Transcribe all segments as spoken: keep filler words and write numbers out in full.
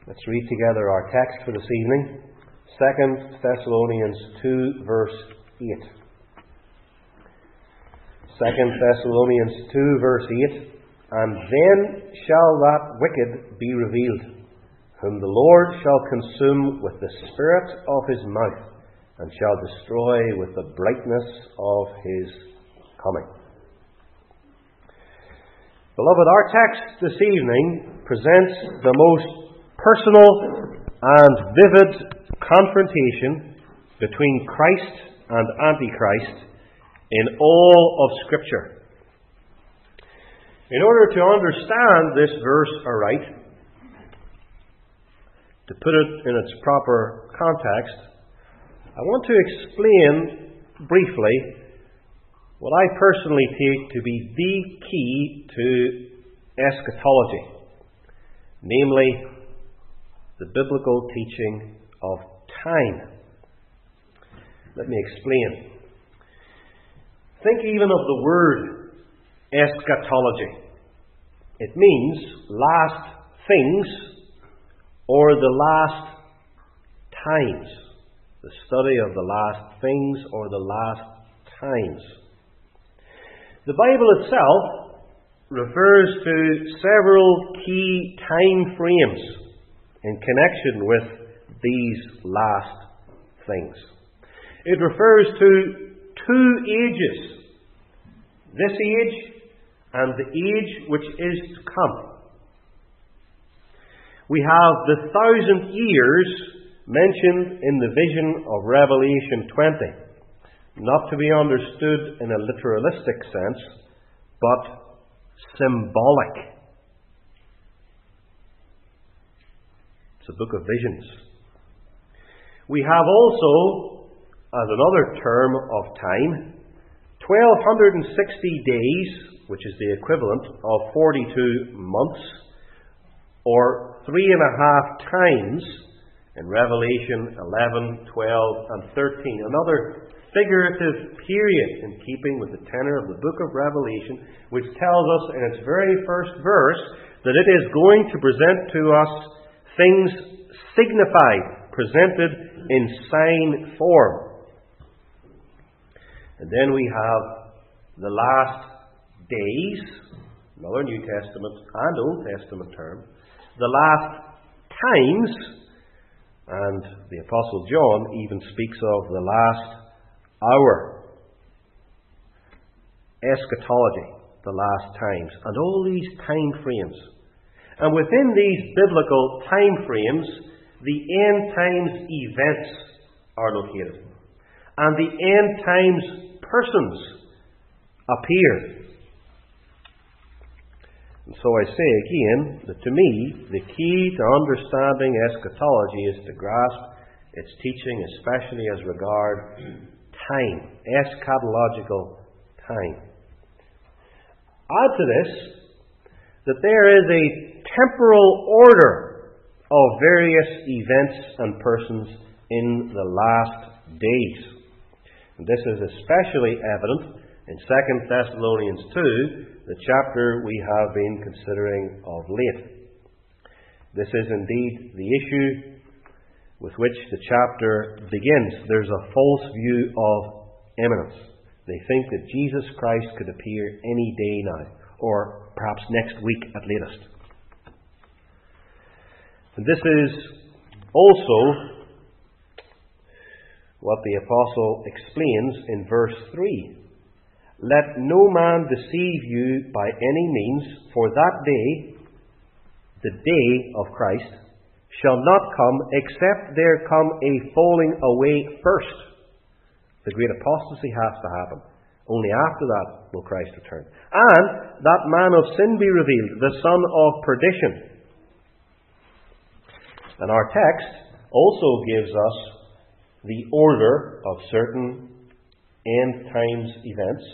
Let's read together our text for this evening, Second Thessalonians two, verse eight. Second Thessalonians two, verse eight. And then shall that wicked be revealed, whom the Lord shall consume with the spirit of his mouth, and shall destroy with the brightness of his coming. Beloved, our text this evening presents the most personal and vivid confrontation between Christ and Antichrist in all of Scripture. In order to understand this verse aright, to put it in its proper context, I want to explain briefly what I personally take to be the key to eschatology, namely the biblical teaching of time. Let me explain. Think even of the word eschatology. It means last things or the last times. The study of the last things or the last times. The Bible itself refers to several key time frames in connection with these last things. It refers to two ages, this age and the age which is to come. We have the thousand years mentioned in the vision of Revelation twenty, not to be understood in a literalistic sense, but symbolic. It's a book of visions. We have also, as another term of time, twelve sixty days, which is the equivalent of forty-two months, or three and a half times in Revelation eleven, twelve, and thirteen. Another figurative period in keeping with the tenor of the book of Revelation, which tells us in its very first verse that it is going to present to us things signified, presented in sign form. And then we have the last days, another New Testament and Old Testament term, the last times, and the Apostle John even speaks of the last hour. Eschatology, the last times, and all these time frames. And within these biblical time frames, the end times events are located. And the end times persons appear. And so I say again that to me, the key to understanding eschatology is to grasp its teaching, especially as regard time, eschatological time. Add to this that there is a temporal order of various events and persons in the last days. And this is especially evident in Second Thessalonians two, the chapter we have been considering of late. This is indeed the issue with which the chapter begins. There's a false view of imminence. They think that Jesus Christ could appear any day now, or perhaps next week at latest. And this is also what the Apostle explains in verse three. Let no man deceive you by any means, for that day, the day of Christ, shall not come except there come a falling away first. The great apostasy has to happen. Only after that will Christ return. And that man of sin be revealed, the son of perdition. And our text also gives us the order of certain end times events.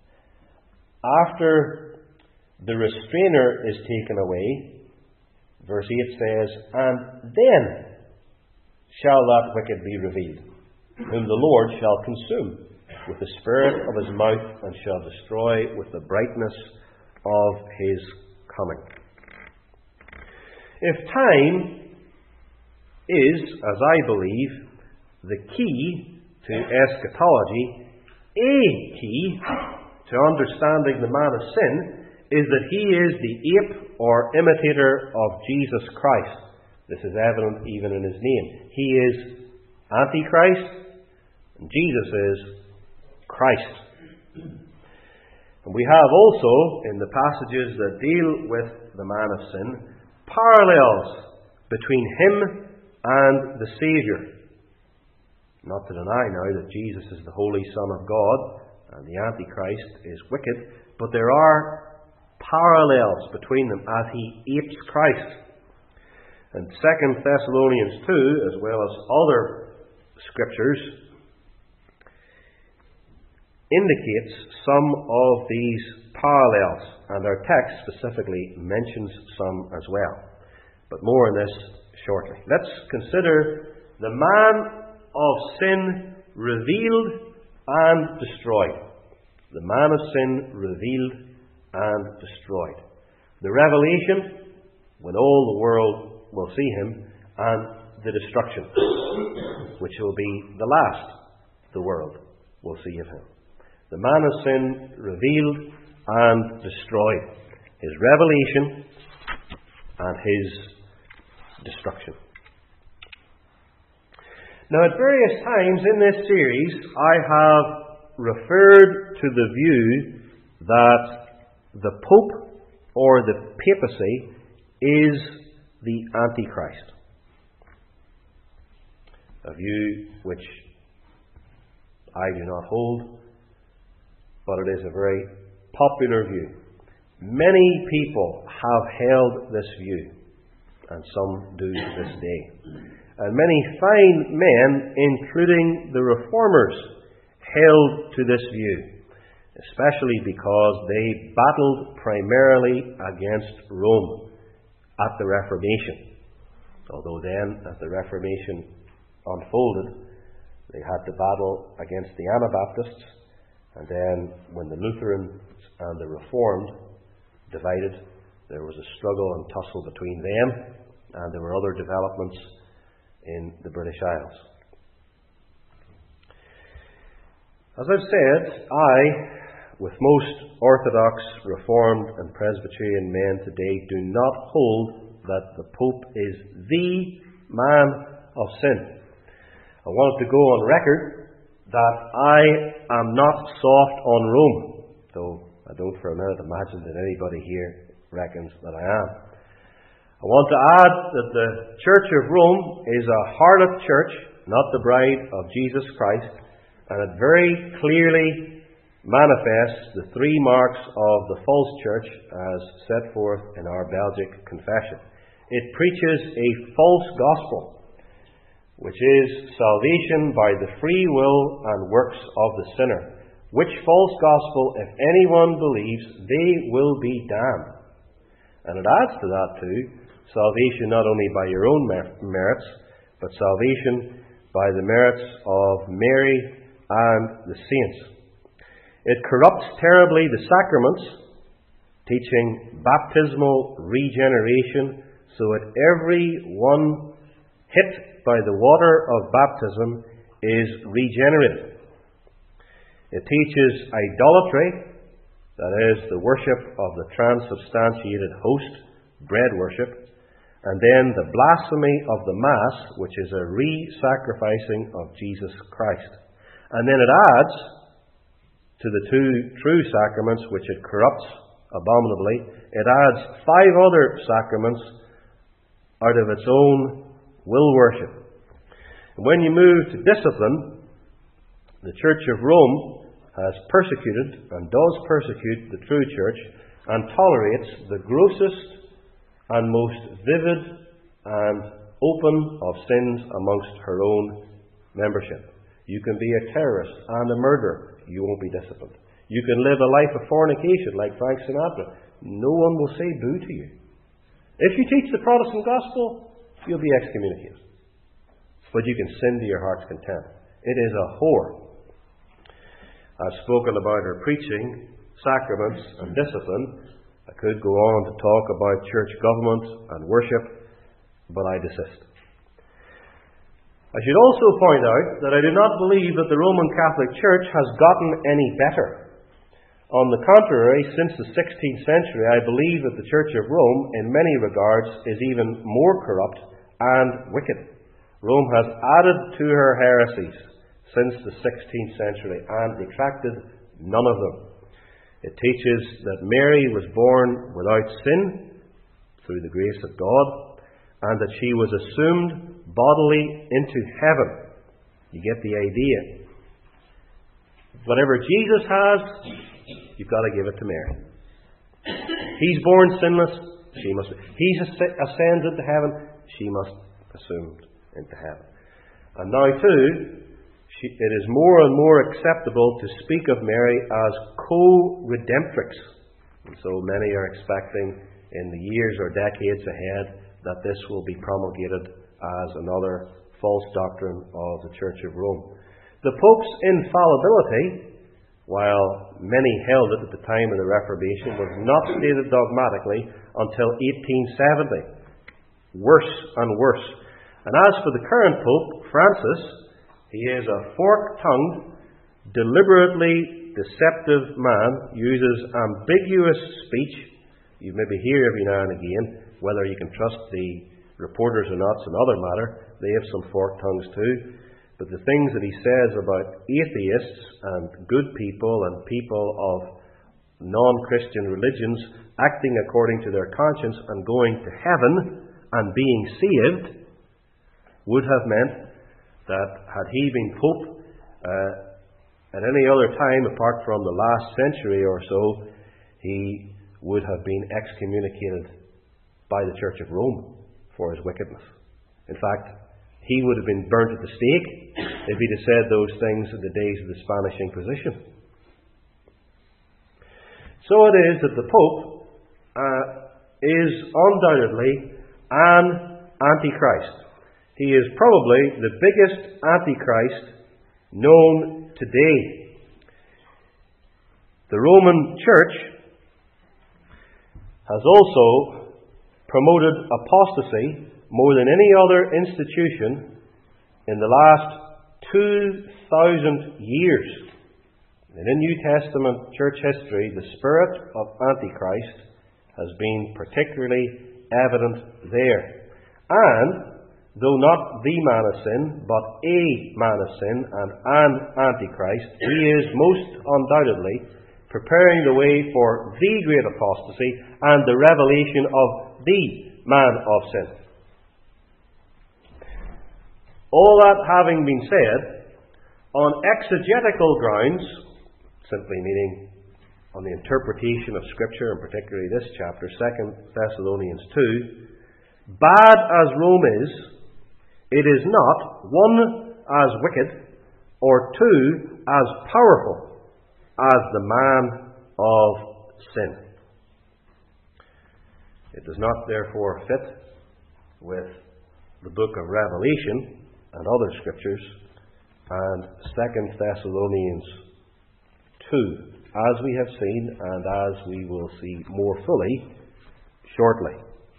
After the restrainer is taken away, verse eight says, and then shall that wicked be revealed, whom the Lord shall consume with the spirit of his mouth, and shall destroy with the brightness of his coming. If time is, as I believe, the key to eschatology. A key to understanding the man of sin is that he is the ape or imitator of Jesus Christ. This is evident even in his name. He is Antichrist, and Jesus is Christ. And we have also, in the passages that deal with the man of sin, parallels between him and the Saviour. Not to deny now that Jesus is the Holy Son of God and the Antichrist is wicked, but there are parallels between them as he apes Christ. And Second Thessalonians two, as well as other scriptures, indicates some of these parallels, and our text specifically mentions some as well. But more on this shortly. Let's consider the man of sin revealed and destroyed. The man of sin revealed and destroyed. The revelation, when all the world will see him, and the destruction, which will be the last the world will see of him. The man of sin revealed and destroyed. His revelation and his destruction. Now, at various times in this series, I have referred to the view that the Pope or the papacy is the Antichrist. A view which I do not hold, but it is a very popular view. Many people have held this view, and some do to this day. And many fine men, including the Reformers, held to this view, especially because they battled primarily against Rome at the Reformation. Although then, as the Reformation unfolded, they had to battle against the Anabaptists, and then when the Lutherans and the Reformed divided, there was a struggle and tussle between them, and there were other developments in the British Isles. As I've said, I, with most Orthodox, Reformed and Presbyterian men today, do not hold that the Pope is the man of sin. I want to go on record that I am not soft on Rome, though I don't for a minute imagine that anybody here reckons that I am. I want to add that the Church of Rome is a harlot church, not the bride of Jesus Christ, and it very clearly manifests the three marks of the false church as set forth in our Belgic Confession. It preaches a false gospel, which is salvation by the free will and works of the sinner, which false gospel, if anyone believes, they will be damned. And it adds to that too, salvation not only by your own merits, but salvation by the merits of Mary and the saints. It corrupts terribly the sacraments, teaching baptismal regeneration, so that every one hit by the water of baptism is regenerated. It teaches idolatry, that is, the worship of the transubstantiated host, bread worship, and then the blasphemy of the Mass, which is a re-sacrificing of Jesus Christ. And then it adds to the two true sacraments, which it corrupts abominably, it adds five other sacraments out of its own will worship. And when you move to discipline, the Church of Rome has persecuted and does persecute the true church and tolerates the grossest and most vivid and open of sins amongst her own membership. You can be a terrorist and a murderer. You won't be disciplined. You can live a life of fornication like Frank Sinatra. No one will say boo to you. If you teach the Protestant gospel, you'll be excommunicated. But you can sin to your heart's content. It is a whore. I've spoken about her preaching, sacraments, and discipline. I could go on to talk about church government and worship, but I desist. I should also point out that I do not believe that the Roman Catholic Church has gotten any better. On the contrary, since the sixteenth century, I believe that the Church of Rome, in many regards, is even more corrupt and wicked. Rome has added to her heresies since the sixteenth century and detracted none of them. It teaches that Mary was born without sin through the grace of God, and that she was assumed bodily into heaven. You get the idea. Whatever Jesus has, you've got to give it to Mary. He's born sinless, she must. He's ascended into heaven, she must assumed into heaven. And now too, she, it is more and more acceptable to speak of Mary as co-redemptrix. And so many are expecting in the years or decades ahead that this will be promulgated as another false doctrine of the Church of Rome. The Pope's infallibility, while many held it at the time of the Reformation, was not stated dogmatically until eighteen seventy. Worse and worse. And as for the current Pope, Francis, he is a fork-tongued, deliberately deceptive man, uses ambiguous speech. You maybe hear every now and again, whether you can trust the reporters or not is another matter. They have some forked tongues too. But the things that he says about atheists and good people and people of non-Christian religions acting according to their conscience and going to heaven and being saved would have meant that had he been Pope uh, at any other time apart from the last century or so, he would have been excommunicated by the Church of Rome for his wickedness. In fact, he would have been burnt at the stake if he'd have said those things in the days of the Spanish Inquisition. So it is that the Pope uh, is undoubtedly an Antichrist. He is probably the biggest Antichrist known today. The Roman Church has also promoted apostasy more than any other institution in the last two thousand years. And in New Testament church history, the spirit of Antichrist has been particularly evident there. And, though not the man of sin, but a man of sin and an Antichrist, he is most undoubtedly preparing the way for the great apostasy and the revelation of the man of sin. All that having been said, on exegetical grounds, simply meaning on the interpretation of Scripture, and particularly this chapter, Second Thessalonians two, bad as Rome is, it is not, one, as wicked, or two, as powerful as the man of sin. It does not therefore fit with the book of Revelation and other scriptures, and Second Thessalonians two, as we have seen and as we will see more fully shortly.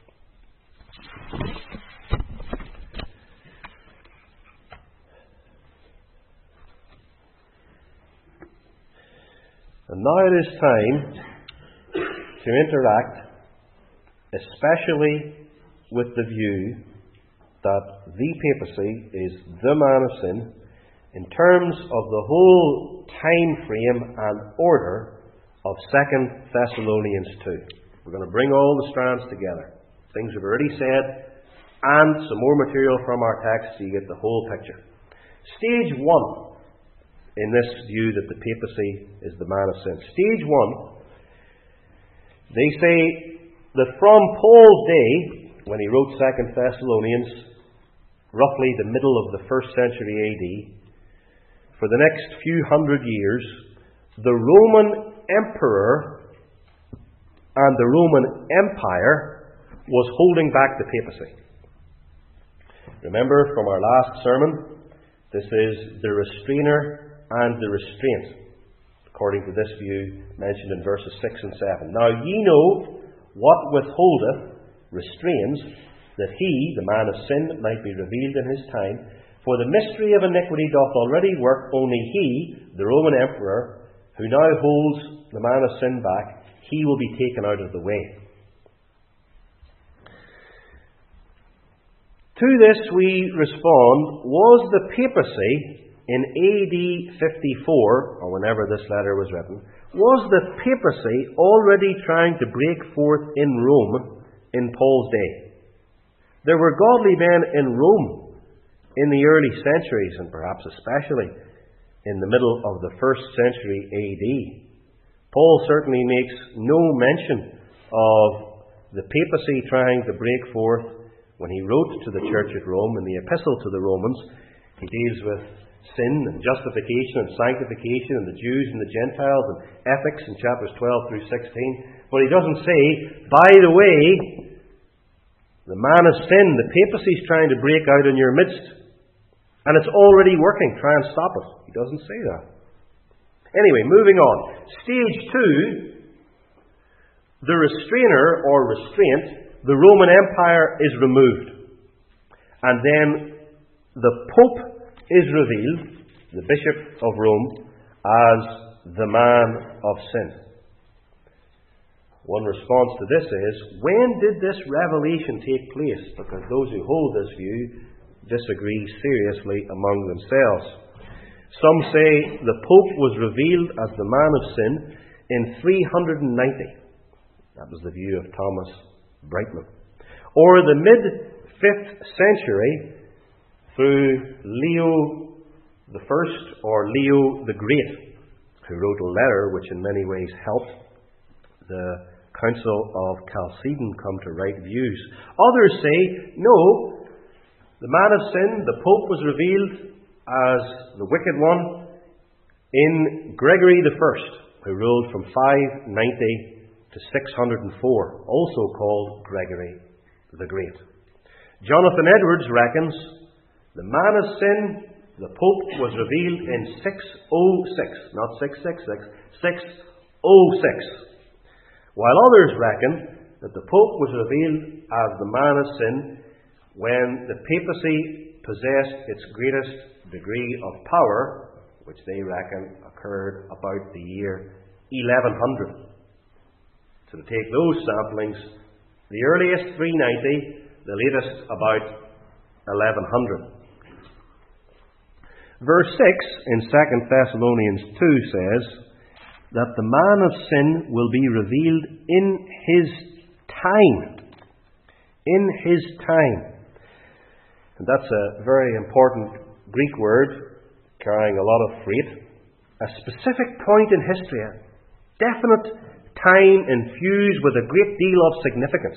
And now it is time to interact, especially with the view that the papacy is the man of sin, in terms of the whole time frame and order of Second Thessalonians two. We're going to bring all the strands together. Things we've already said, and some more material from our text so you get the whole picture. Stage one in this view that the papacy is the man of sin. Stage one, they say that from Paul's day, when he wrote Second Thessalonians, roughly the middle of the first century A D, for the next few hundred years, the Roman emperor and the Roman Empire was holding back the papacy. Remember from our last sermon, this is the restrainer and the restraint, according to this view mentioned in verses six and seven. Now ye know what withholdeth, restrains, that he, the man of sin, might be revealed in his time. For the mystery of iniquity doth already work, only he, the Roman emperor, who now holds the man of sin back, he will be taken out of the way. To this we respond, was the papacy in A D fifty-four, or whenever this letter was written, was the papacy already trying to break forth in Rome in Paul's day? There were godly men in Rome in the early centuries, and perhaps especially in the middle of the first century A D. Paul certainly makes no mention of the papacy trying to break forth when he wrote to the church at Rome in the epistle to the Romans. He deals with sin and justification and sanctification and the Jews and the Gentiles and ethics in chapters twelve through sixteen. But he doesn't say, by the way, the man of sin, the papacy is trying to break out in your midst, and it's already working. Try and stop it. He doesn't say that. Anyway, moving on. Stage two, the restrainer or restraint, the Roman Empire is removed. And then the Pope is revealed, the Bishop of Rome, as the man of sin. One response to this is, when did this revelation take place? Because those who hold this view disagree seriously among themselves. Some say the Pope was revealed as the man of sin in three hundred ninety. That was the view of Thomas Brightman. Or the mid-fifth century through Leo the First or Leo the Great, who wrote a letter which in many ways helped the Council of Chalcedon come to right views. Others say, no, the man of sin, the Pope, was revealed as the wicked one in Gregory the First, who ruled from five ninety to six hundred four, also called Gregory the Great. Jonathan Edwards reckons the man of sin, the Pope, was revealed in six oh six, not six six six, six oh six. While others reckon that the Pope was revealed as the man of sin when the papacy possessed its greatest degree of power, which they reckon occurred about the year eleven hundred. So to take those samplings, the earliest three ninety, the latest about eleven hundred. Verse six in Second Thessalonians two says that the man of sin will be revealed in his time. In his time. And that's a very important Greek word, carrying a lot of freight. A specific point in history, a definite time infused with a great deal of significance.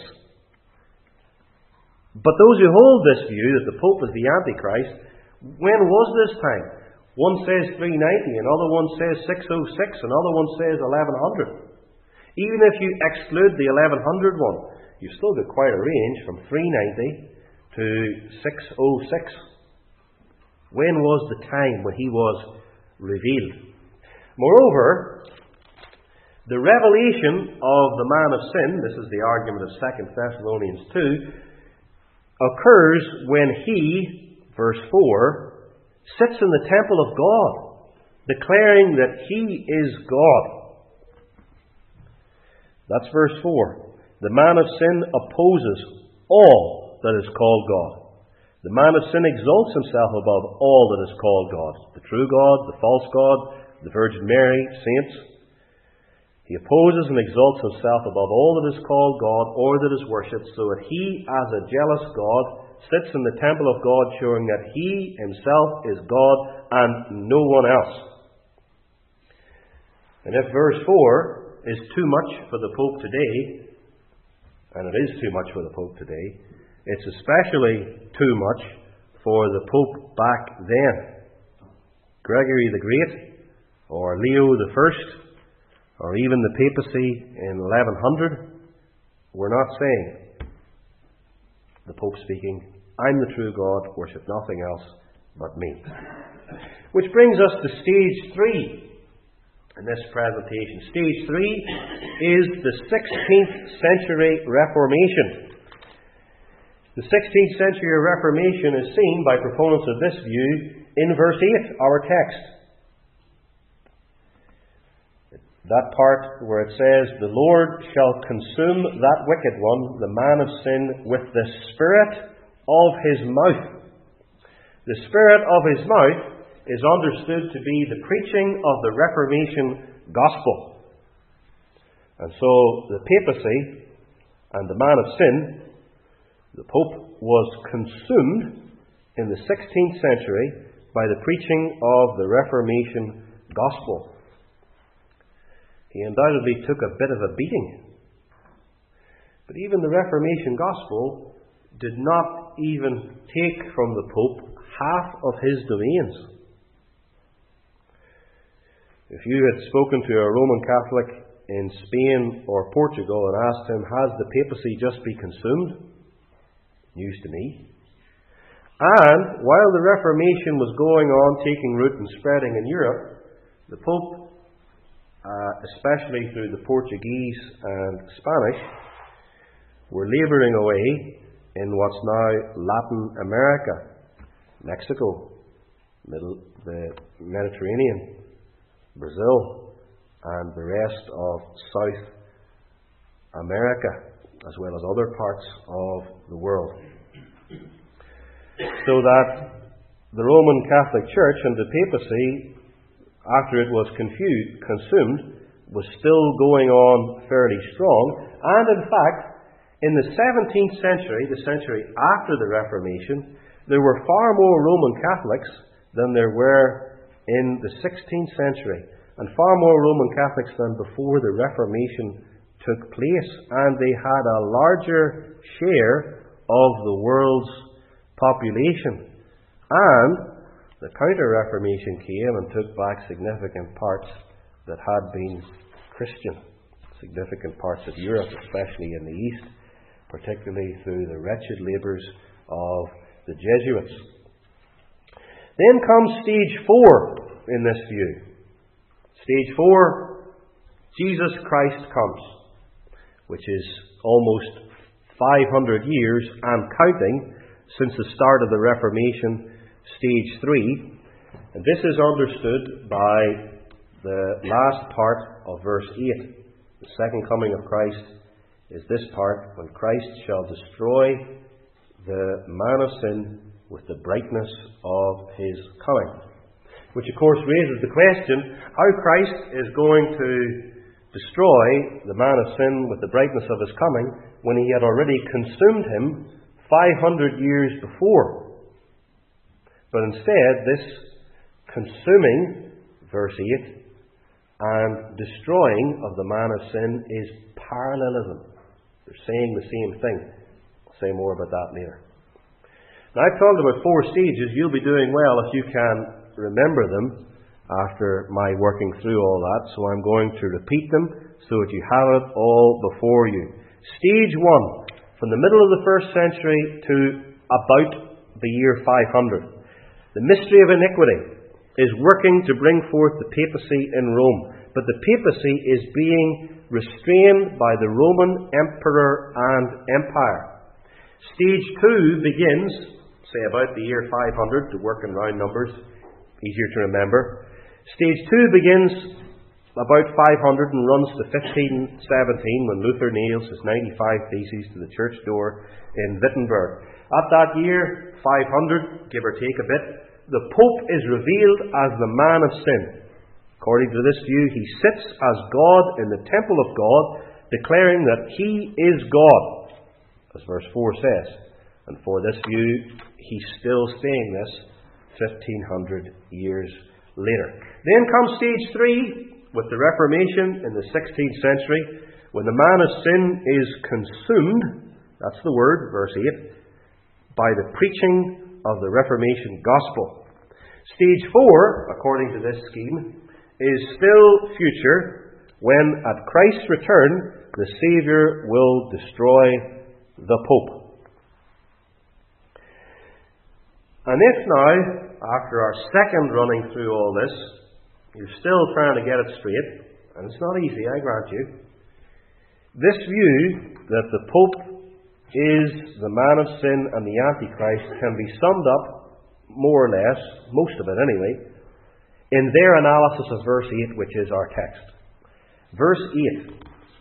But those who hold this view that the Pope is the Antichrist, when was this time? One says three ninety, another one says six oh six, another one says eleven hundred. Even if you exclude the eleven hundred one, you've still got quite a range from three ninety to six oh six. When was the time when he was revealed? Moreover, the revelation of the man of sin, this is the argument of Second Thessalonians two, occurs when he, verse four, sits in the temple of God, declaring that he is God. That's verse four. The man of sin opposes all that is called God. The man of sin exalts himself above all that is called God. The true God, the false God, the Virgin Mary, saints. He opposes and exalts himself above all that is called God or that is worshipped, so that he, as a jealous God, sits in the temple of God, showing that he himself is God and no one else. And if verse four is too much for the Pope today, and it is too much for the Pope today, it's especially too much for the Pope back then. Gregory the Great, or Leo the First, or even the papacy in eleven hundred, we're not saying, the Pope speaking, I'm the true God, worship nothing else but me. Which brings us to stage three in this presentation. Stage three is the sixteenth century Reformation. The sixteenth century Reformation is seen by proponents of this view in verse eight, our text. That part where it says, "The Lord shall consume that wicked one, the man of sin, with the spirit of his mouth." The spirit of his mouth is understood to be the preaching of the Reformation gospel. And so the papacy and the man of sin, the Pope, was consumed in the sixteenth century by the preaching of the Reformation gospel. He undoubtedly took a bit of a beating. But even the Reformation gospel did not even take from the Pope half of his domains. If you had spoken to a Roman Catholic in Spain or Portugal and asked him, "Has the papacy just been consumed?" News to me. And while the Reformation was going on, taking root and spreading in Europe, the Pope, uh, especially through the Portuguese and Spanish, were labouring away in what's now Latin America, Mexico, middle, the Mediterranean, Brazil, and the rest of South America, as well as other parts of the world. So that the Roman Catholic Church and the papacy, after it was confused, consumed, was still going on fairly strong. And in fact, in the seventeenth century, the century after the Reformation, there were far more Roman Catholics than there were in the sixteenth century, and far more Roman Catholics than before the Reformation took place, and they had a larger share of the world's population. And the Counter-Reformation came and took back significant parts that had been Christian, significant parts of Europe, especially in the East, particularly through the wretched labours of the Jesuits. Then comes stage four in this view. Stage four, Jesus Christ comes, which is almost five hundred years and counting since the start of the Reformation, stage three. And this is understood by the last part of verse eight. The second coming of Christ is this part, when Christ shall destroy the man of sin with the brightness of his coming. Which of course raises the question, how Christ is going to destroy the man of sin with the brightness of his coming when he had already consumed him five hundred years before. But instead, this consuming, verse eight, and destroying of the man of sin is parallelism. They're saying the same thing. I'll say more about that later. Now, I've talked about four stages. You'll be doing well if you can remember them after my working through all that. So I'm going to repeat them so that you have it all before you. Stage one, from the middle of the first century to about the year five hundred. The mystery of iniquity is working to bring forth the papacy in Rome. But the papacy is being restrained by the Roman emperor and empire. Stage two begins, say about the year five hundred, to work in round numbers, easier to remember. Stage two begins about five hundred and runs to fifteen seventeen, when Luther nails his ninety-five Theses to the church door in Wittenberg. At that year, five hundred, give or take a bit, the Pope is revealed as the man of sin. According to this view, he sits as God in the temple of God, declaring that he is God, as verse four says. And for this view, he's still saying this fifteen hundred years later. Then comes stage three, with the Reformation in the sixteenth century, when the man of sin is consumed, that's the word, verse eight, by the preaching of the Reformation gospel. Stage four, according to this scheme, is still future, when at Christ's return, the Saviour will destroy the Pope. And if now, after our second running through all this, you're still trying to get it straight, and it's not easy, I grant you, this view that the Pope is the man of sin and the Antichrist can be summed up, more or less, most of it anyway, in their analysis of verse eight, which is our text. Verse eight.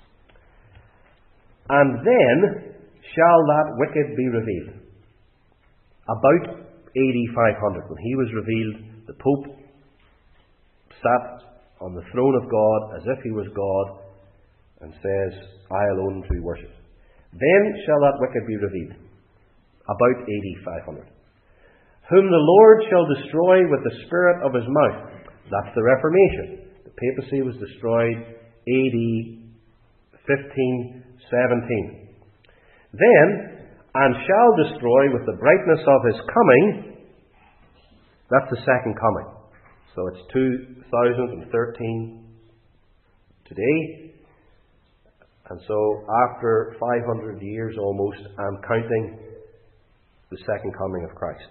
And then shall that wicked be revealed. About A D five hundred, when he was revealed, the Pope sat on the throne of God as if he was God and says, I alone to be worshipped. Then shall that wicked be revealed. About A D five hundred. Whom the Lord shall destroy with the spirit of his mouth. That's the Reformation. The papacy was destroyed A D fifteen seventeen. Then, and shall destroy with the brightness of his coming. That's the second coming. So it's two thousand thirteen today. And so after five hundred years almost, I'm counting the second coming of Christ.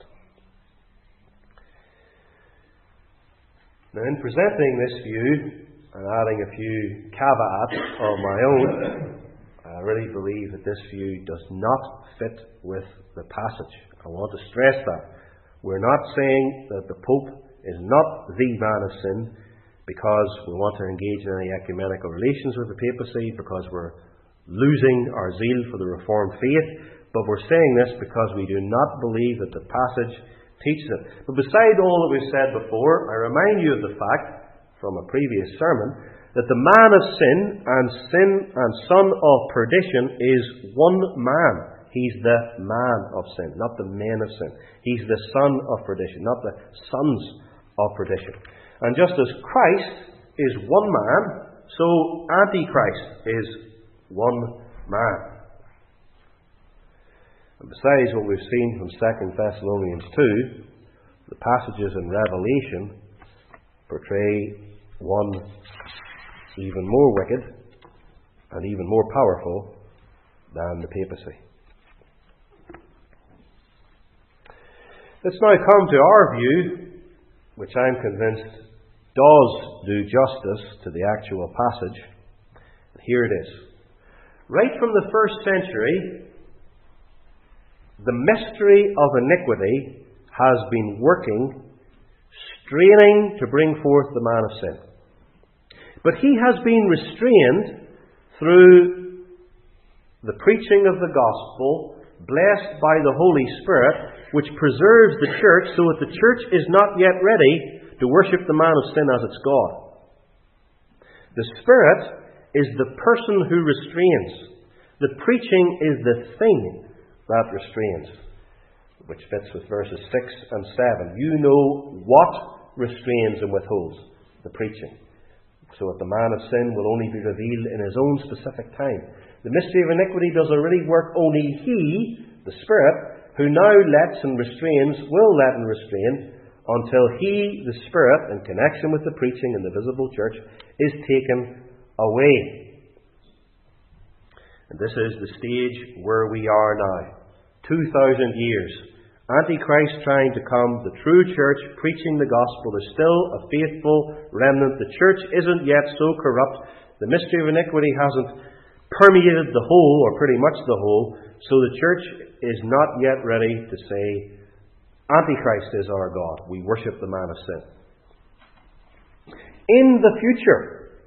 Now, in presenting this view and adding a few caveats of my own, I really believe that this view does not fit with the passage. I want to stress that. We're not saying that the Pope is not the man of sin because we want to engage in any ecumenical relations with the papacy, because we're losing our zeal for the Reformed faith, but we're saying this because we do not believe that the passage teaches it. But beside all that we've said before, I remind you of the fact from a previous sermon that the man of sin and sin and son of perdition is one man. He's the man of sin, not the men of sin. He's the son of perdition, not the sons of perdition. And just as Christ is one man, so Antichrist is one man. And besides what we've seen from Second Thessalonians two, the passages in Revelation portray one even more wicked and even more powerful than the papacy. Let's now come to our view, which I'm convinced does do justice to the actual passage. Here it is. Right from the first century, the mystery of iniquity has been working, straining to bring forth the man of sin. But he has been restrained through the preaching of the gospel, blessed by the Holy Spirit, which preserves the church so that the church is not yet ready to worship the man of sin as its God. The Spirit is the person who restrains. The preaching is the thing that restrains, which fits with verses six and seven. You know what restrains and withholds the preaching, so that the man of sin will only be revealed in his own specific time. The mystery of iniquity does already work. Only He, the Spirit, who now lets and restrains, will let and restrain until He, the Spirit, in connection with the preaching in the visible church, is taken away. And this is the stage where we are now. Two thousand years. Antichrist trying to come. The true church preaching the gospel. There's still a faithful remnant. The church isn't yet so corrupt. The mystery of iniquity hasn't permeated the whole, or pretty much the whole. So the church is not yet ready to say, Antichrist is our God. We worship the man of sin. In the future,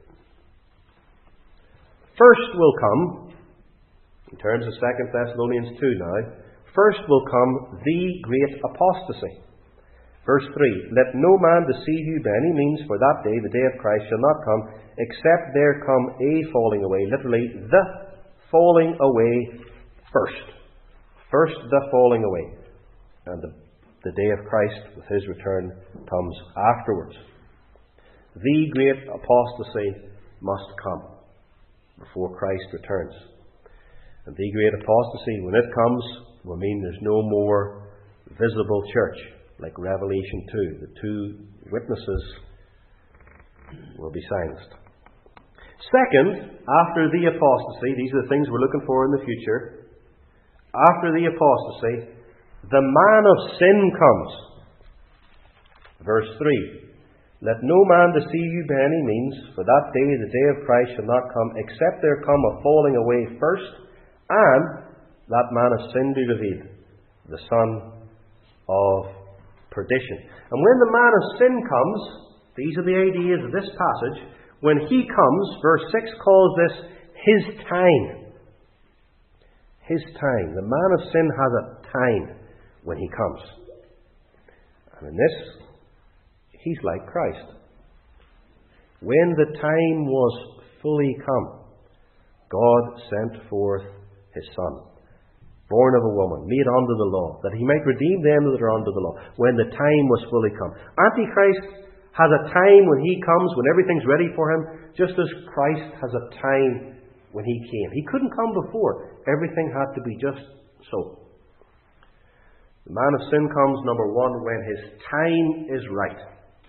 first will come, in terms of Second Thessalonians two now, first will come the great apostasy. Verse three, let no man deceive you by any means, for that day, the day of Christ, shall not come, except there come a falling away. Literally, the falling away first. First, the falling away. And the, the day of Christ, with His return, comes afterwards. The great apostasy must come before Christ returns. And the great apostasy, when it comes, will mean there's no more visible church, like Revelation two. The two witnesses will be silenced. Second, after the apostasy, these are the things we're looking for in the future. After the apostasy, the man of sin comes. Verse three, let no man deceive you by any means, for that day, the day of Christ, shall not come, except there come a falling away first, and that man of sin be revealed, the son of perdition. And when the man of sin comes, these are the ideas of this passage, when he comes, verse six calls this his time. His time. The man of sin has a time when he comes. And in this, he's like Christ. When the time was fully come, God sent forth his Son, born of a woman, made under the law, that he might redeem them that are under the law, when the time was fully come. Antichrist has a time when he comes, when everything's ready for him, just as Christ has a time when he came. He couldn't come before. Everything had to be just so. The man of sin comes, number one, when his time is right.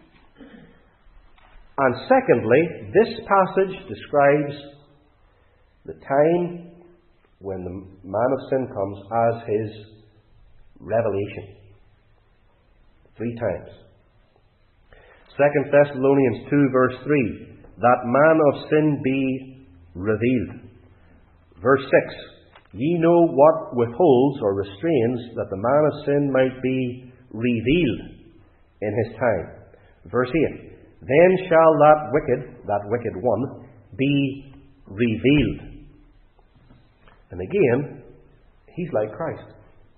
And secondly, this passage describes the time when the man of sin comes as his revelation. Three times. Second Thessalonians two, verse three, that man of sin be revealed. Verse six, ye know what withholds or restrains that the man of sin might be revealed in his time. Verse eight, then shall that wicked, that wicked one, be revealed. And again, he's like Christ.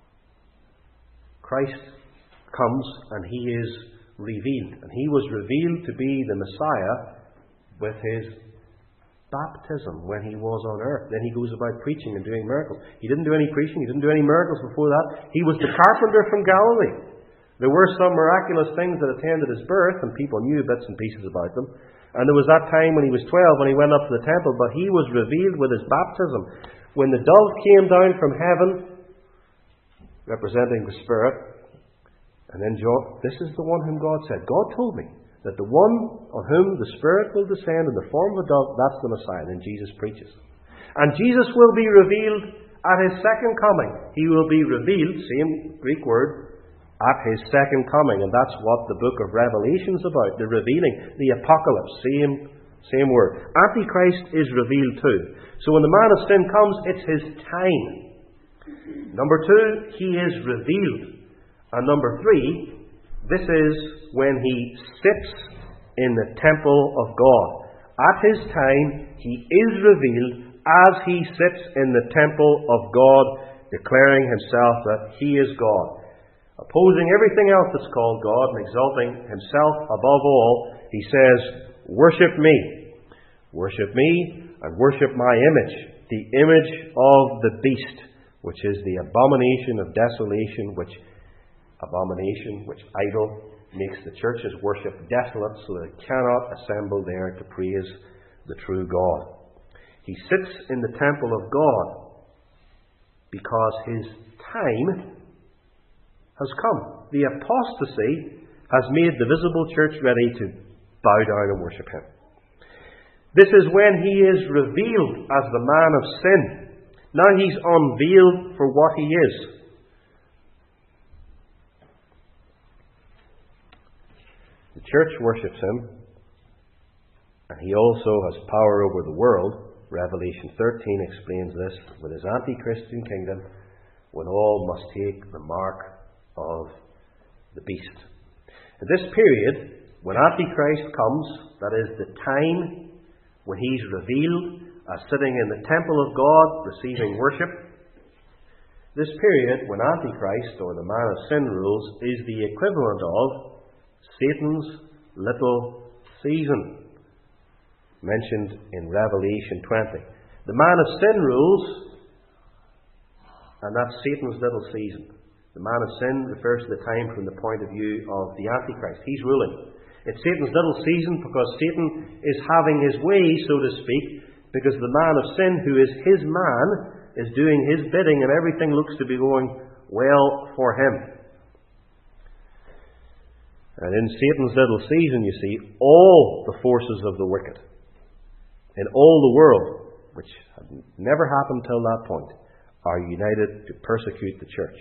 Christ comes and he is revealed. And he was revealed to be the Messiah with his baptism when he was on earth. Then he goes about preaching and doing miracles. He didn't do any preaching, he didn't do any miracles before that. He was the carpenter from Galilee. There were some miraculous things that attended his birth, and people knew bits and pieces about them. And there was that time when he was twelve, when he went up to the temple, but he was revealed with his baptism. When the dove came down from heaven, representing the Spirit, and then John, this is the one whom God said, God told me that the one on whom the Spirit will descend in the form of a dove, that's the Messiah. And then Jesus preaches. And Jesus will be revealed at his second coming. He will be revealed, same Greek word, at his second coming. And that's what the book of Revelation is about, the revealing, the apocalypse, same, same word. Antichrist is revealed too. So when the man of sin comes, it's his time. Number two, he is revealed. And number three, this is when he sits in the temple of God. At his time, he is revealed as he sits in the temple of God, declaring himself that he is God. Opposing everything else that's called God and exalting himself above all, he says, worship me. Worship me and worship my image, the image of the beast, which is the abomination of desolation, which abomination, which idol, makes the church's worship desolate so that it cannot assemble there to praise the true God. He sits in the temple of God because his time has come. The apostasy has made the visible church ready to bow down and worship him. This is when he is revealed as the man of sin. Now he's unveiled for what he is. The church worships him, and he also has power over the world. Revelation thirteen explains this with his anti-Christian kingdom, when all must take the mark of the beast. At this period, when Antichrist comes, that is the time when he's revealed as sitting in the temple of God, receiving worship. This period, when Antichrist, or the man of sin, rules, is the equivalent of Satan's little season, mentioned in Revelation twenty. The man of sin rules, and that's Satan's little season. The man of sin refers to the time from the point of view of the Antichrist. He's ruling. It's Satan's little season because Satan is having his way, so to speak, because the man of sin, who is his man, is doing his bidding, and everything looks to be going well for him. And in Satan's little season, you see, all the forces of the wicked in all the world, which had never happened till that point, are united to persecute the church.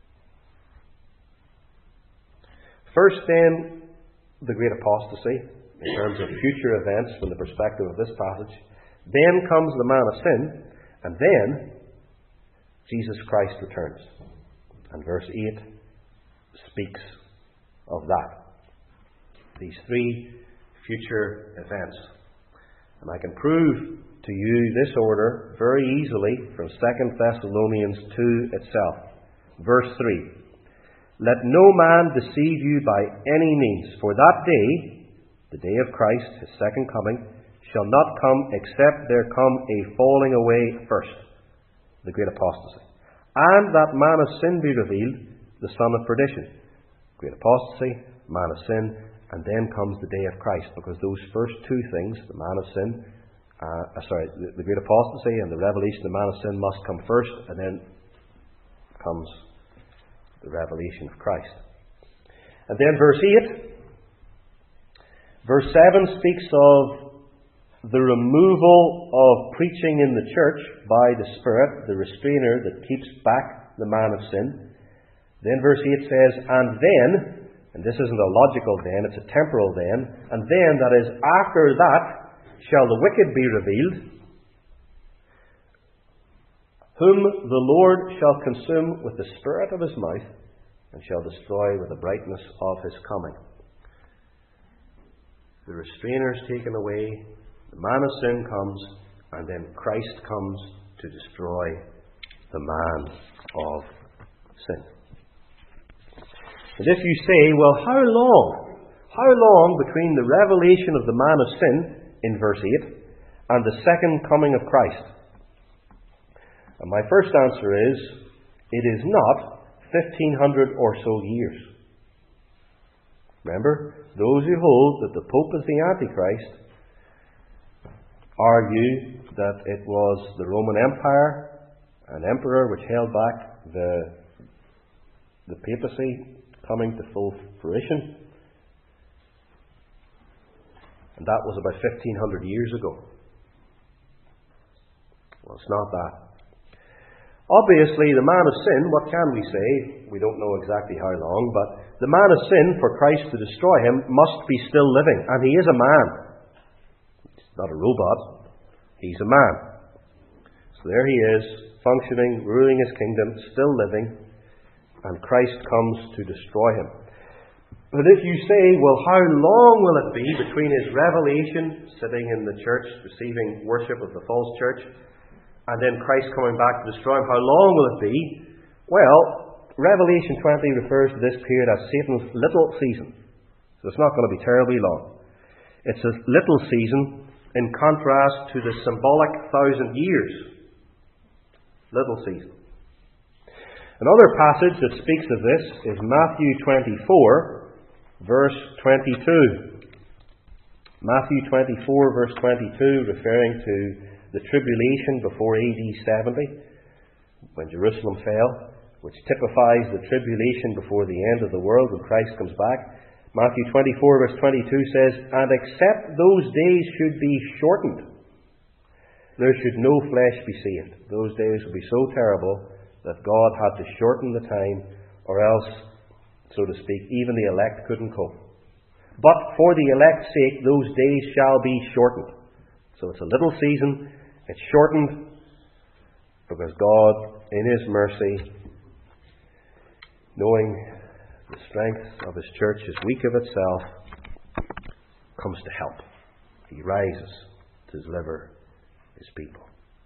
First, then, the great apostasy, in terms of future events from the perspective of this passage. Then comes the man of sin, and then Jesus Christ returns. And verse eight speaks of that. These three future events. And I can prove to you this order very easily from Second Thessalonians two itself. Verse three. Let no man deceive you by any means, for that day, the day of Christ, his second coming, shall not come except there come a falling away first, the great apostasy, and that man of sin be revealed, the son of perdition. Great apostasy, man of sin, and then comes the day of Christ, because those first two things, the man of sin, uh, uh, sorry, the, the great apostasy and the revelation of the man of sin must come first, and then comes the revelation of Christ. And then verse eight, verse seven speaks of the removal of preaching in the church by the Spirit, the restrainer that keeps back the man of sin. Then verse eight says, and then, and this isn't a logical then, it's a temporal then, and then, that is, after that, shall the wicked be revealed, whom the Lord shall consume with the spirit of his mouth, and shall destroy with the brightness of his coming. The restrainer is taken away, the man of sin comes, and then Christ comes to destroy the man of sin. And if you say, well, how long? How long between the revelation of the man of sin, in verse eight, and the second coming of Christ? And my first answer is, it is not fifteen hundred or so years. Remember, those who hold that the Pope is the Antichrist argue that it was the Roman Empire, an emperor which held back the, the papacy coming to full fruition. And that was about fifteen hundred years ago. Well, it's not that. Obviously, the man of sin, what can we say? We don't know exactly how long, but the man of sin, for Christ to destroy him, must be still living. And he is a man. He's not a robot. He's a man. So there he is, functioning, ruling his kingdom, still living, and Christ comes to destroy him. But if you say, well, how long will it be between his revelation, sitting in the church, receiving worship of the false church, and then Christ coming back to destroy him, how long will it be? Well, Revelation twenty refers to this period as Satan's little season. So it's not going to be terribly long. It's a little season in contrast to the symbolic thousand years. Little season. Another passage that speaks of this is Matthew twenty-four, verse twenty-two. Matthew twenty-four, verse twenty-two, referring to the tribulation before A D seventy, when Jerusalem fell, which typifies the tribulation before the end of the world when Christ comes back. Matthew twenty-four, verse twenty-two says, and except those days should be shortened, there should no flesh be saved. Those days would be so terrible that God had to shorten the time, or else, so to speak, even the elect couldn't cope. But for the elect's sake, those days shall be shortened. So it's a little season, it's shortened, because God, in His mercy, knowing the strength of His church is weak of itself, comes to help. He rises to deliver His people.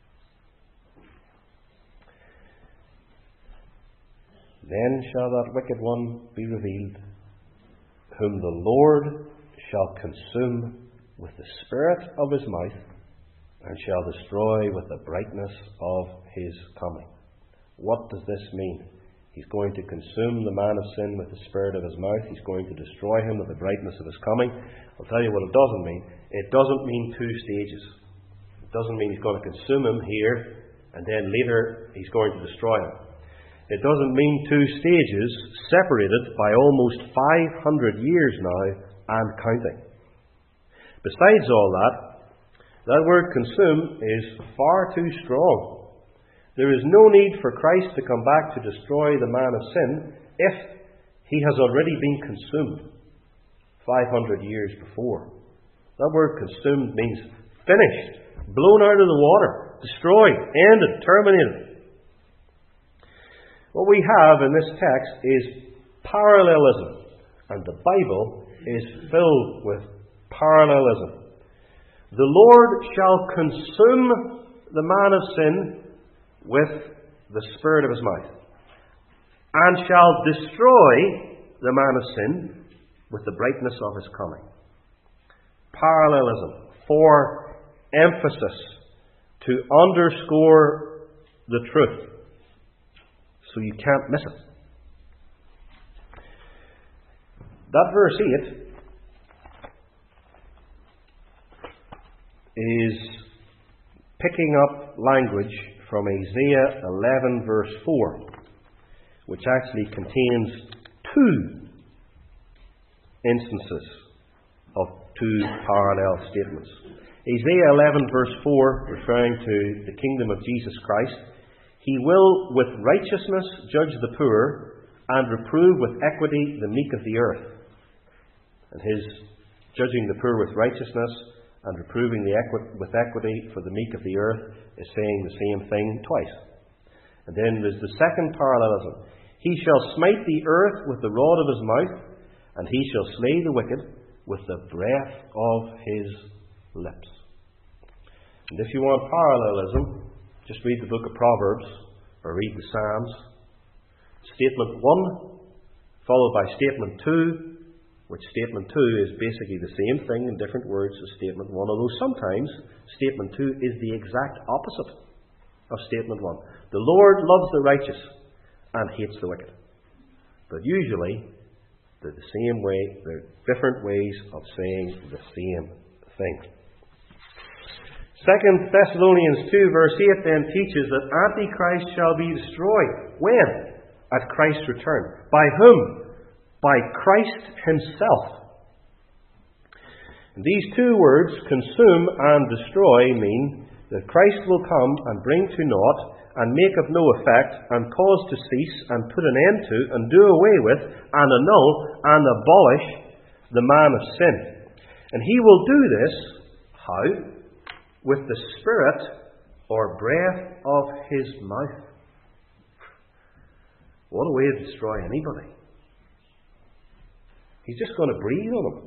Then shall that wicked one be revealed, whom the Lord shall consume with the spirit of his mouth, and shall destroy with the brightness of his coming. What does this mean? He's going to consume the man of sin with the spirit of his mouth. He's going to destroy him with the brightness of his coming. I'll tell you what it doesn't mean. It doesn't mean two stages. It doesn't mean he's going to consume him here, and then later he's going to destroy him. It doesn't mean two stages separated by almost five hundred years now and counting. Besides all that, that word consume is far too strong. There is no need for Christ to come back to destroy the man of sin if he has already been consumed five hundred years before. That word consumed means finished, blown out of the water, destroyed, ended, terminated. What we have in this text is parallelism, and the Bible is filled with parallelism. The Lord shall consume the man of sin with the spirit of his mouth, and shall destroy the man of sin with the brightness of his coming. Parallelism, for emphasis, to underscore the truth, so you can't miss it. That verse eight is picking up language from Isaiah eleven verse four, which actually contains two instances of two parallel statements. Isaiah eleven verse four, referring to the kingdom of Jesus Christ, He will with righteousness judge the poor, and reprove with equity the meek of the earth. And His judging the poor with righteousness and reproving the equi- with equity for the meek of the earth is saying the same thing twice. And then there's the second parallelism. He shall smite the earth with the rod of his mouth, and he shall slay the wicked with the breath of his lips. And if you want parallelism, just read the book of Proverbs or read the Psalms. Statement one, followed by statement two, which statement two is basically the same thing in different words as statement one, although sometimes statement two is the exact opposite of statement one. The Lord loves the righteous and hates the wicked. But usually, they're the same way, they're different ways of saying the same thing. Second Thessalonians two verse eight then teaches that Antichrist shall be destroyed. When? At Christ's return. By whom? By Christ himself. And these two words, consume and destroy, mean that Christ will come and bring to naught and make of no effect and cause to cease and put an end to and do away with and annul and abolish the man of sin. And he will do this, how? With the spirit or breath of his mouth. What a way to destroy anybody. He's just going to breathe on them.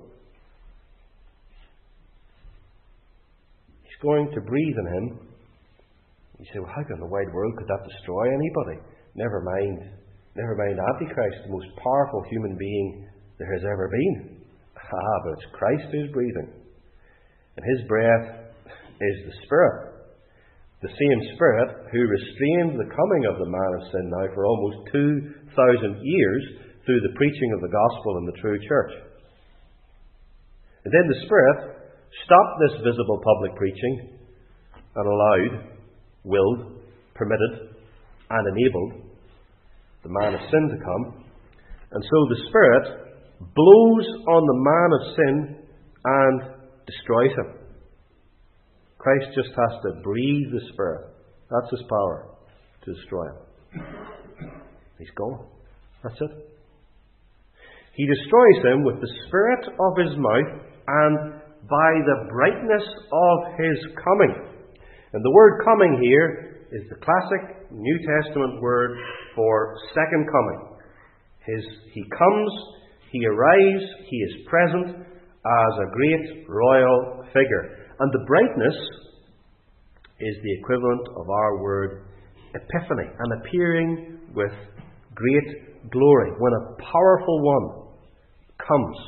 He's going to breathe on him. You say, well, how in the wide world could that destroy anybody? Never mind, never mind Antichrist, the most powerful human being there has ever been. Ah, but it's Christ who's breathing. And his breath is the Spirit. The same Spirit who restrained the coming of the man of sin now for almost two thousand years through the preaching of the gospel in the true church. And then the Spirit stopped this visible public preaching and allowed, willed, permitted, and enabled the man of sin to come. And so the Spirit blows on the man of sin and destroys him. Christ just has to breathe the Spirit. That's his power to destroy him. He's gone. That's it. He destroys him with the spirit of his mouth and by the brightness of his coming. And the word coming here is the classic New Testament word for second coming. His, he comes, he arrives, he is present as a great royal figure. And the brightness is the equivalent of our word epiphany, an appearing with great glory. When a powerful one comes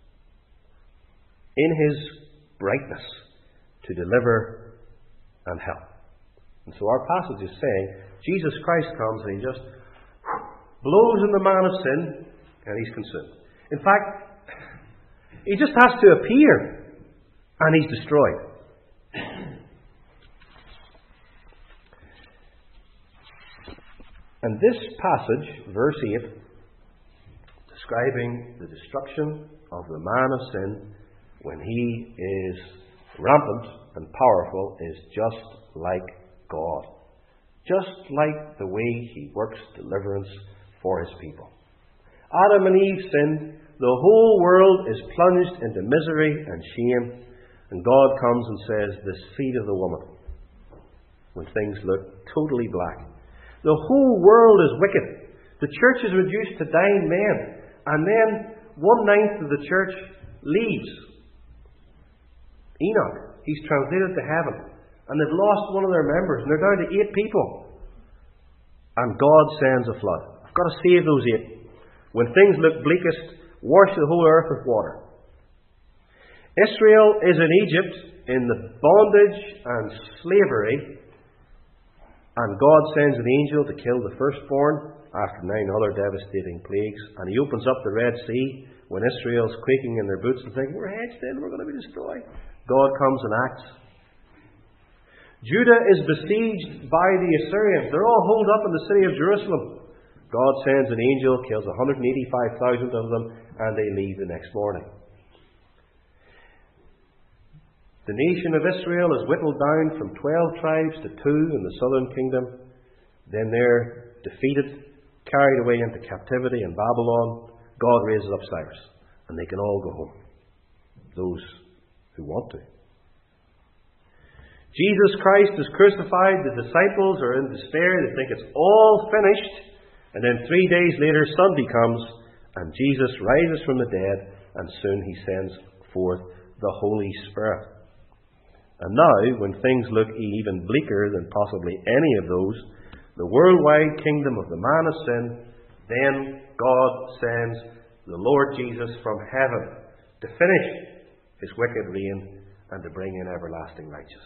in his brightness to deliver and help. And so our passage is saying Jesus Christ comes and he just blows on the man of sin and he's consumed. In fact, he just has to appear and he's destroyed. And this passage, verse eight, describing the destruction of the man of sin when he is rampant and powerful, is just like God. Just like the way he works deliverance for his people. Adam and Eve sinned, the whole world is plunged into misery and shame, and God comes and says, the seed of the woman, when things look totally black. The whole world is wicked. The church is reduced to dying men. And then one-ninth of the church leaves. Enoch, he's translated to heaven. And they've lost one of their members. And they're down to eight people. And God sends a flood. I've got to save those eight. When things look bleakest, wash the whole earth with water. Israel is in Egypt in the bondage and slavery. And God sends an angel to kill the firstborn after nine other devastating plagues. And he opens up the Red Sea when Israel's quaking in their boots and thinking, we're hedged in, we're going to be destroyed. God comes and acts. Judah is besieged by the Assyrians. They're all holed up in the city of Jerusalem. God sends an angel, kills one hundred eighty-five thousand of them, and they leave the next morning. The nation of Israel is whittled down from twelve tribes to two in the southern kingdom. Then they're defeated, carried away into captivity in Babylon. God raises up Cyrus, and they can all go home. Those who want to. Jesus Christ is crucified. The disciples are in despair. They think it's all finished. And then three days later, Sunday comes, and Jesus rises from the dead, and soon he sends forth the Holy Spirit. And now, when things look even bleaker than possibly any of those, the worldwide kingdom of the man of sin, then God sends the Lord Jesus from heaven to finish his wicked reign and to bring in everlasting righteousness.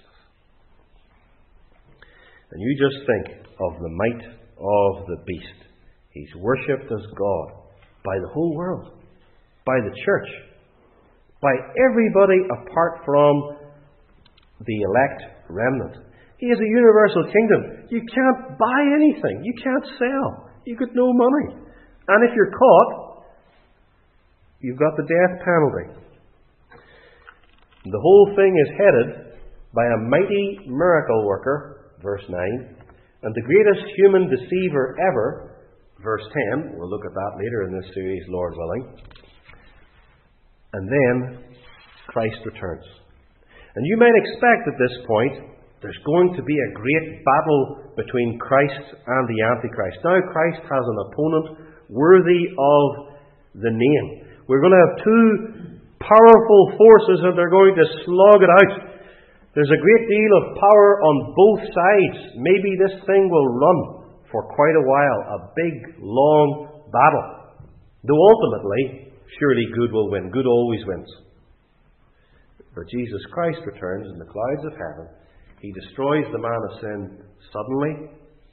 And you just think of the might of the beast. He's worshipped as God by the whole world, by the church, by everybody apart from the elect remnant. He has a universal kingdom. You can't buy anything. You can't sell. You've got no money. And if you're caught, you've got the death penalty. The whole thing is headed by a mighty miracle worker, verse nine, and the greatest human deceiver ever, verse ten. We'll look at that later in this series, Lord willing. And then Christ returns. And you might expect at this point there's going to be a great battle between Christ and the Antichrist. Now Christ has an opponent worthy of the name. We're going to have two powerful forces and they're going to slog it out. There's a great deal of power on both sides. Maybe this thing will run for quite a while. A big, long battle. Though ultimately, surely good will win. Good always wins. But Jesus Christ returns in the clouds of heaven. He destroys the man of sin suddenly,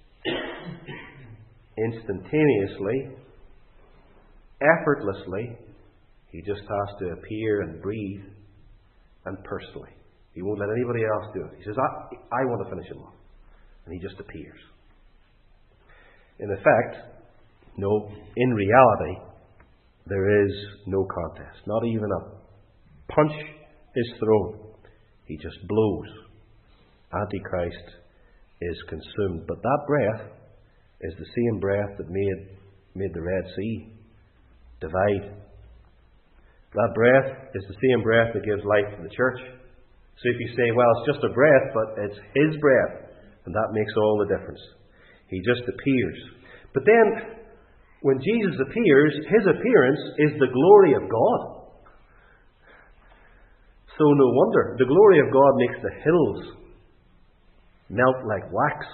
instantaneously, effortlessly. He just has to appear and breathe, and personally. He won't let anybody else do it. He says, I, I want to finish him off. And he just appears. In effect, no, in reality, there is no contest. Not even a punch is thrown. He just blows. Antichrist is consumed. But that breath is the same breath that made, made the Red Sea divide. That breath is the same breath that gives life to the church. So if you say, well, it's just a breath, but it's his breath, and that makes all the difference. He just appears. But then, when Jesus appears, his appearance is the glory of God. So no wonder, the glory of God makes the hills melt like wax.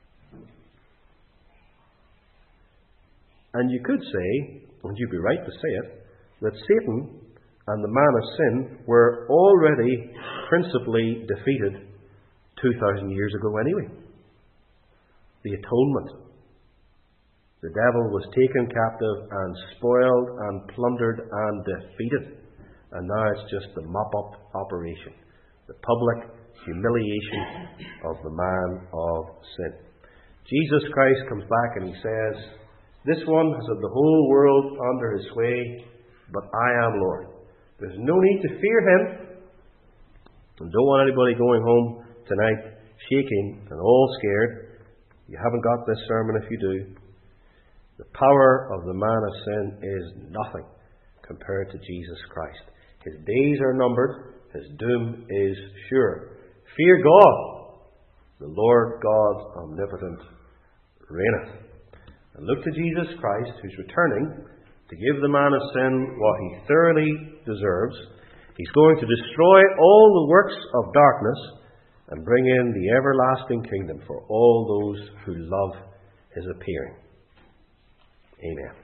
And you could say, and you'd be right to say it, that Satan and the man of sin were already principally defeated two thousand years ago anyway. The atonement. The devil was taken captive and spoiled and plundered and defeated. And now it's just the mop-up operation. The public humiliation of the man of sin. Jesus Christ comes back and he says, this one has had the whole world under his sway, but I am Lord. There's no need to fear him. And don't want anybody going home tonight shaking and all scared. You haven't got this sermon if you do. The power of the man of sin is nothing compared to Jesus Christ. His days are numbered. His doom is sure. Fear God. The Lord God omnipotent reigneth. And look to Jesus Christ, who's returning to give the man of sin what he thoroughly deserves. He's going to destroy all the works of darkness and bring in the everlasting kingdom for all those who love his appearing. Amen.